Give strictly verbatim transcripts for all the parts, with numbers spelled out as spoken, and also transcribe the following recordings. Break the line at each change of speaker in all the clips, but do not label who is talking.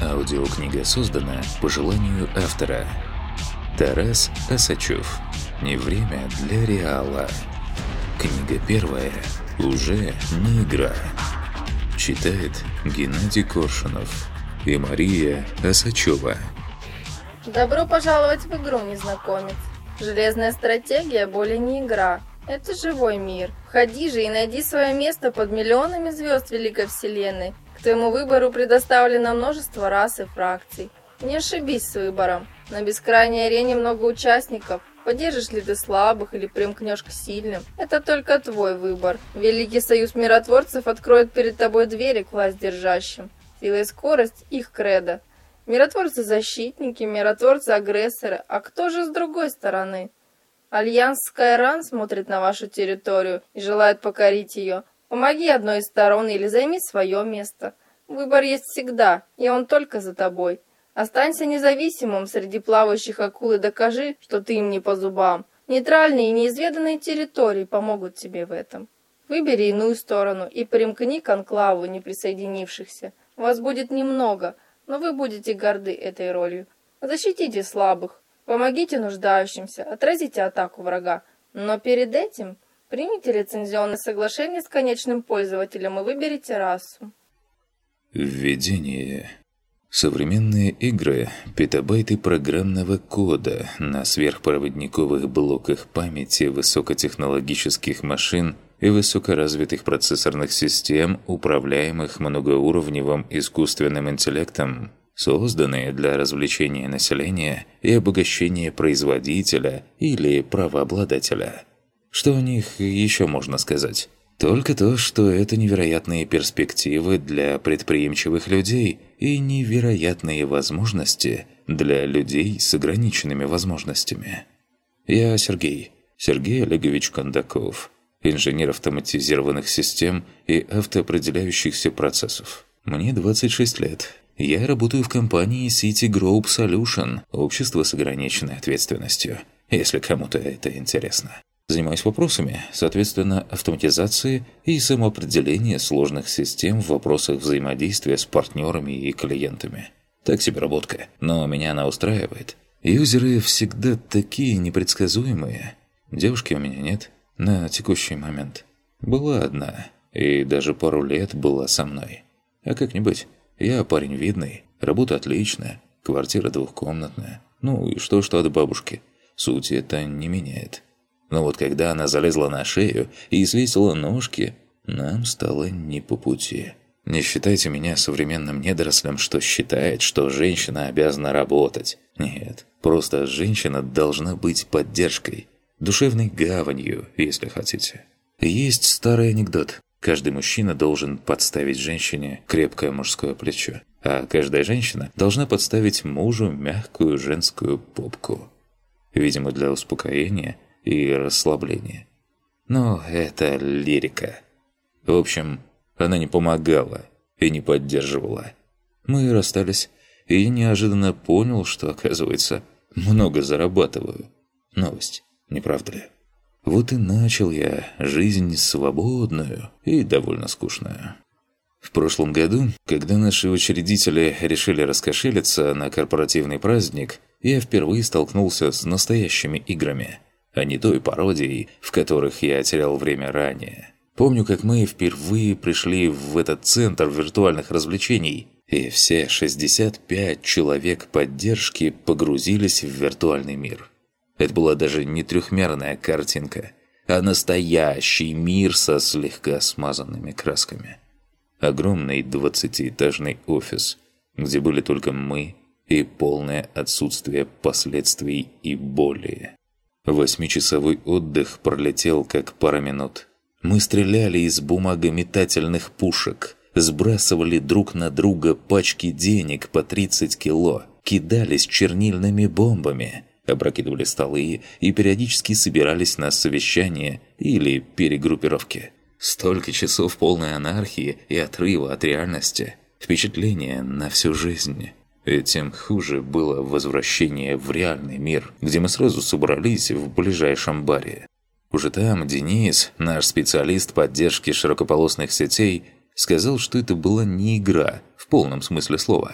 Аудиокнига создана по желанию автора. Тарас Осачев. Не время для реала. Книга первая. Уже не игра. Читает Геннадий Коршунов и Мария Осачева.
Добро пожаловать в игру, незнакомец. Железная стратегия более не игра. Это живой мир. Входи же и найди свое место под миллионами звезд Великой Вселенной. К твоему выбору предоставлено множество рас и фракций. Не ошибись с выбором. На бескрайней арене много участников. Поддержишь ли ты слабых или примкнешь к сильным? Это только твой выбор. Великий союз миротворцев откроет перед тобой двери к власть держащим. Сила и скорость – их кредо. Миротворцы-защитники, миротворцы-агрессоры. А кто же с другой стороны? Альянс Скайран смотрит на вашу территорию и желает покорить ее. Помоги одной из сторон или займи свое место. Выбор есть всегда, и он только за тобой. Останься независимым среди плавающих акул и докажи, что ты им не по зубам. Нейтральные и неизведанные территории помогут тебе в этом. Выбери иную сторону и примкни к анклаву неприсоединившихся. Вас будет немного, но вы будете горды этой ролью. Защитите слабых, помогите нуждающимся, отразите атаку врага. Но перед этим примите лицензионное соглашение с конечным пользователем и выберите расу.
Введение. Современные игры – петабайты программного кода на сверхпроводниковых блоках памяти высокотехнологических машин и высокоразвитых процессорных систем, управляемых многоуровневым искусственным интеллектом, созданные для развлечения населения и обогащения производителя или правообладателя. Что о них еще можно сказать? Только то, что это невероятные перспективы для предприимчивых людей и невероятные возможности для людей с ограниченными возможностями. Я Сергей, Сергей Олегович Кондаков, инженер автоматизированных систем и автоопределяющихся процессов. Мне двадцать шесть лет. Я работаю в компании City Group Solution, общество с ограниченной ответственностью, если кому-то это интересно. Занимаюсь вопросами, соответственно, автоматизации и самоопределения сложных систем в вопросах взаимодействия с партнерами и клиентами. Так себе работка, но меня она устраивает. Юзеры всегда такие непредсказуемые. Девушки у меня нет на текущий момент. Была одна, и даже пару лет была со мной. А как не быть, я парень видный, работа отличная, квартира двухкомнатная. Ну и что-что от бабушки. Сути это не меняет. Но вот когда она залезла на шею и свесила ножки, нам стало не по пути. Не считайте меня современным недорослем, что считает, что женщина обязана работать. Нет, просто женщина должна быть поддержкой, душевной гаванью, если хотите. Есть старый анекдот. Каждый мужчина должен подставить женщине крепкое мужское плечо, а каждая женщина должна подставить мужу мягкую женскую попку. Видимо, для успокоения и расслабление. Но это лирика. В общем, она не помогала и не поддерживала. Мы расстались, и я неожиданно понял, что, оказывается, много зарабатываю. Новость, не правда ли? Вот и начал я жизнь свободную и довольно скучную. В прошлом году, когда наши учредители решили раскошелиться на корпоративный праздник, я впервые столкнулся с настоящими играми, а не той пародией, в которых я терял время ранее. Помню, как мы впервые пришли в этот центр виртуальных развлечений, и все шестьдесят пять человек поддержки погрузились в виртуальный мир. Это была даже не трехмерная картинка, а настоящий мир со слегка смазанными красками. Огромный двадцатиэтажный офис, где были только мы и полное отсутствие последствий и боли. Восьмичасовой отдых пролетел как пара минут. Мы стреляли из бумагометательных пушек, сбрасывали друг на друга пачки денег по тридцать кило, кидались чернильными бомбами, опрокидывали столы и периодически собирались на совещания или перегруппировки. Столько часов полной анархии и отрыва от реальности. Впечатление на всю жизнь. И тем хуже было возвращение в реальный мир, где мы сразу собрались в ближайшем баре. Уже там Денис, наш специалист поддержки широкополосных сетей, сказал, что это была не игра в полном смысле слова.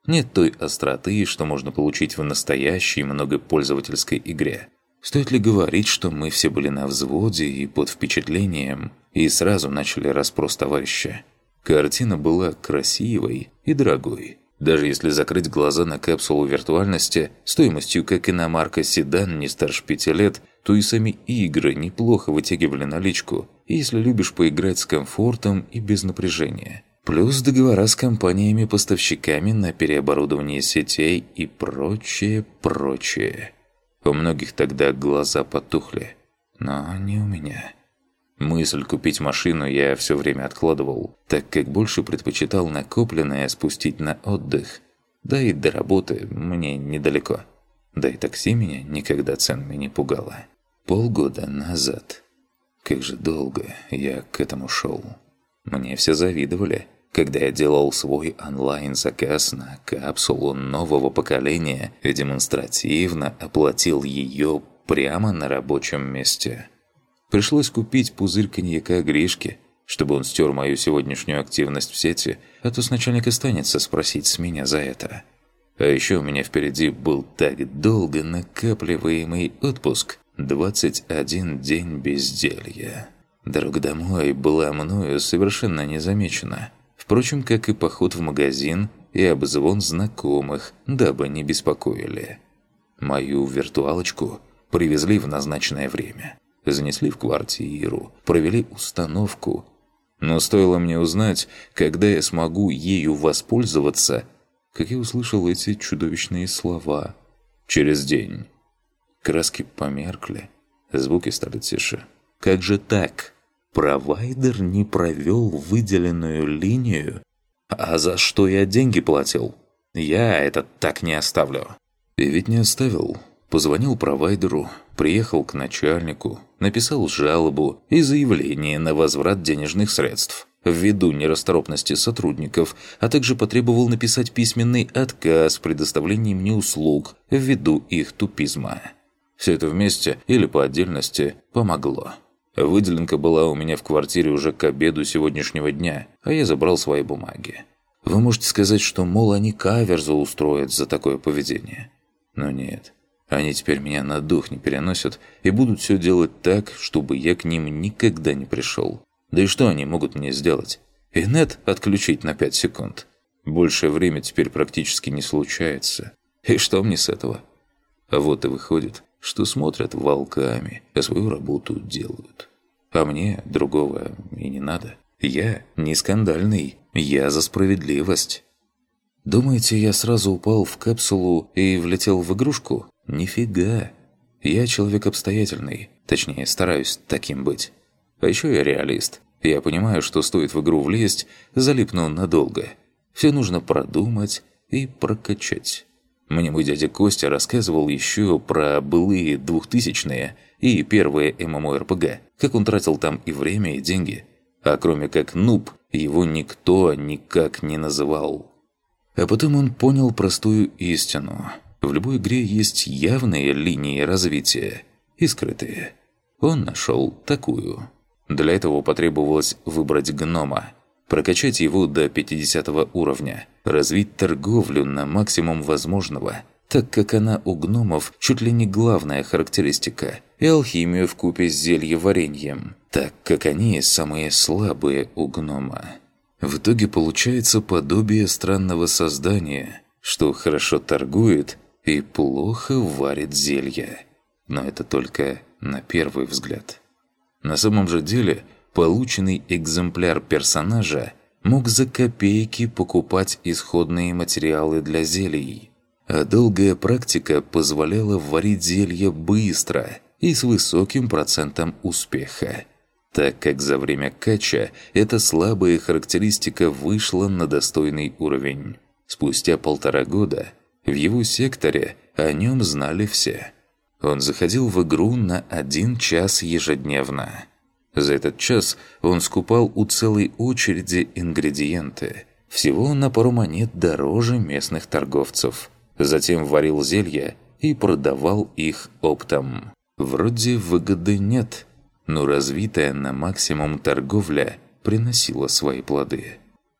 Нет той остроты, что можно получить в настоящей многопользовательской игре. Стоит ли говорить, что мы все были на взводе и под впечатлением, и сразу начали расспрос товарища? Картина была красивой и дорогой. Даже если закрыть глаза на капсулу виртуальности стоимостью как иномарка седан не старше пяти лет, то и сами игры неплохо вытягивали наличку, если любишь поиграть с комфортом и без напряжения. Плюс договора с компаниями-поставщиками на переоборудование сетей и прочее, прочее. У многих тогда глаза потухли, но не у меня. Мысль купить машину я все время откладывал, так как больше предпочитал накопленное спустить на отдых. Да и до работы мне недалеко. Да и такси меня никогда ценами не пугало. Полгода назад. Как же долго я к этому шел. Мне все завидовали, когда я делал свой онлайн-заказ на капсулу нового поколения и демонстративно оплатил ее прямо на рабочем месте. Пришлось купить пузырь коньяка Гришке, чтобы он стер мою сегодняшнюю активность в сети, а то с начальника станется спросить с меня за это. А еще у меня впереди был так долго накапливаемый отпуск – двадцать один день безделья. Дорога домой была мною совершенно незамечена. Впрочем, как и поход в магазин и обзвон знакомых, дабы не беспокоили. Мою виртуалочку привезли в назначенное время. Занесли в квартиру, провели установку. Но стоило мне узнать, когда я смогу ею воспользоваться, как я услышал эти чудовищные слова. Через день. Краски померкли, звуки стали тише. Как же так? Провайдер не провел выделенную линию? А за что я деньги платил? Я это так не оставлю. И ведь не оставил. Позвонил провайдеру, приехал к начальнику, написал жалобу и заявление на возврат денежных средств ввиду нерасторопности сотрудников, а также потребовал написать письменный отказ в предоставлении мне услуг ввиду их тупизма. Все это вместе или по отдельности помогло. Выделенка была у меня в квартире уже к обеду сегодняшнего дня, а я забрал свои бумаги. Вы можете сказать, что, мол, они каверзу устроят за такое поведение. Но нет. Они теперь меня на дух не переносят и будут все делать так, чтобы я к ним никогда не пришел. Да и что они могут мне сделать? Инет отключить на пять секунд. Большее время теперь практически не случается. И что мне с этого? А вот и выходит, что смотрят волками, а свою работу делают. А мне другого и не надо. Я не скандальный, я за справедливость. Думаете, я сразу упал в капсулу и влетел в игрушку? Нифига. Я человек обстоятельный, точнее, стараюсь таким быть. А еще я реалист. Я понимаю, что стоит в игру влезть, залипну надолго. Все нужно продумать и прокачать. Мне мой дядя Костя рассказывал еще про былые двухтысячные и первые ММО-РПГ, как он тратил там и время, и деньги. А кроме как нуб, его никто никак не называл. А потом он понял простую истину. В любой игре есть явные линии развития и скрытые. Он нашел такую. Для этого потребовалось выбрать гнома, прокачать его до пятидесятого уровня, развить торговлю на максимум возможного, так как она у гномов чуть ли не главная характеристика, и алхимию вкупе с зельевареньем, так как они самые слабые у гнома. В итоге получается подобие странного создания, что хорошо торгует и плохо варит зелья. Но это только на первый взгляд. На самом же деле, полученный экземпляр персонажа мог за копейки покупать исходные материалы для зелий. А долгая практика позволяла варить зелья быстро и с высоким процентом успеха, так как за время кача эта слабая характеристика вышла на достойный уровень. Спустя полтора года в его секторе о нем знали все. Он заходил в игру на один час ежедневно. За этот час он скупал у целой очереди ингредиенты. Всего на пару монет дороже местных торговцев. Затем варил зелья и продавал их оптом. Вроде выгоды нет, но развитая на максимум торговля приносила свои плоды.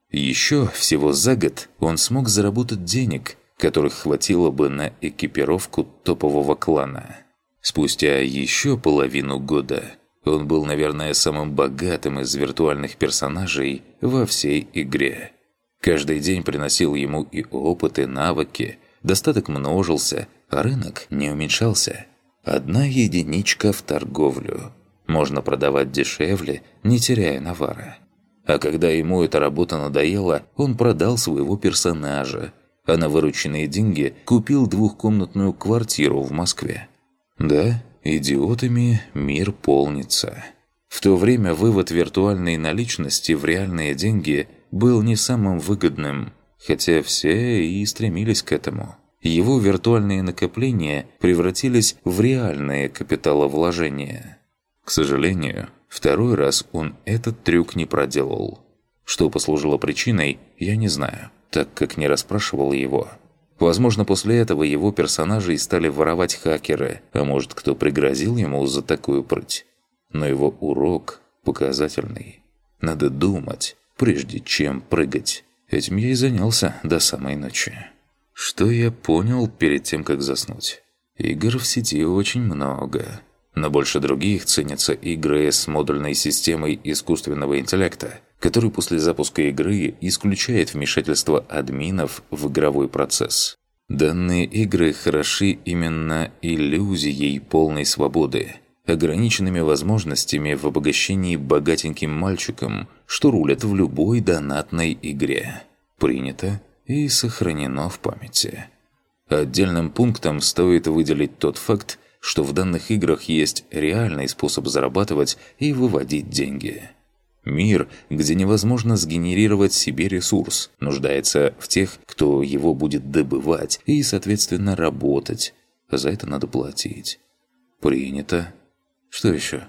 Еще всего за год он смог заработать денег, которых хватило бы на экипировку топового клана. Спустя еще половину года он был, наверное, самым богатым из виртуальных персонажей во всей игре. Каждый день приносил ему и опыт, и навыки, достаток множился, а рынок не уменьшался. Одна единичка в торговлю. Можно продавать дешевле, не теряя навара. А когда ему эта работа надоела, он продал своего персонажа, а на вырученные деньги купил двухкомнатную квартиру в Москве. Да, идиотами мир полнится. В то время вывод виртуальной наличности в реальные деньги был не самым выгодным, хотя все и стремились к этому. Его виртуальные накопления превратились в реальные капиталовложения. К сожалению, второй раз он этот трюк не проделал. Что послужило причиной, я не знаю, так как не расспрашивал его. Возможно, после этого его персонажей стали воровать хакеры, а может, кто пригрозил ему за такую прыть. Но его урок показательный. Надо думать, прежде чем прыгать. Этим я и занялся до самой ночи. Что я понял перед тем, как заснуть? Игр в сети очень много. Но больше других ценятся игры с модульной системой искусственного интеллекта, который после запуска игры исключает вмешательство админов в игровой процесс. Данные игры хороши именно иллюзией полной свободы, ограниченными возможностями в обогащении богатеньким мальчикам, что рулят в любой донатной игре. Принято и сохранено в памяти. Отдельным пунктом стоит выделить тот факт, что в данных играх есть реальный способ зарабатывать и выводить деньги. Мир, где невозможно сгенерировать себе ресурс, нуждается в тех, кто его будет добывать и, соответственно, работать. За это надо платить. Принято. Что еще?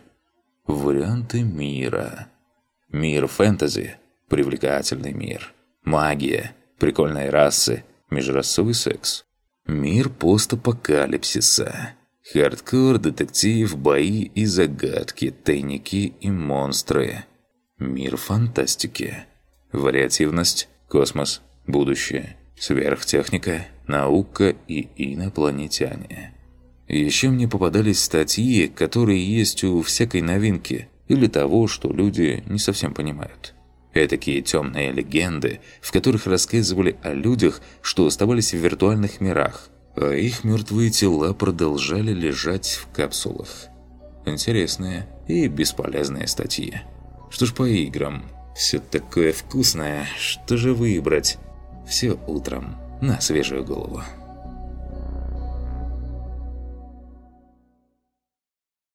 Варианты мира. Мир фэнтези. Привлекательный мир. Магия. Прикольные расы. Межрасовый секс. Мир постапокалипсиса. Хардкор, детектив, бои и загадки, тайники и монстры. Мир фантастики. Вариативность, космос, будущее, сверхтехника, наука и инопланетяне. Еще мне попадались статьи, которые есть у всякой новинки или того, что люди не совсем понимают. Этакие темные легенды, в которых рассказывали о людях, что оставались в виртуальных мирах, а их мертвые тела продолжали лежать в капсулах. Интересные и бесполезные статьи. Что ж по играм? Все такое вкусное, что же выбрать? Все утром, на свежую голову.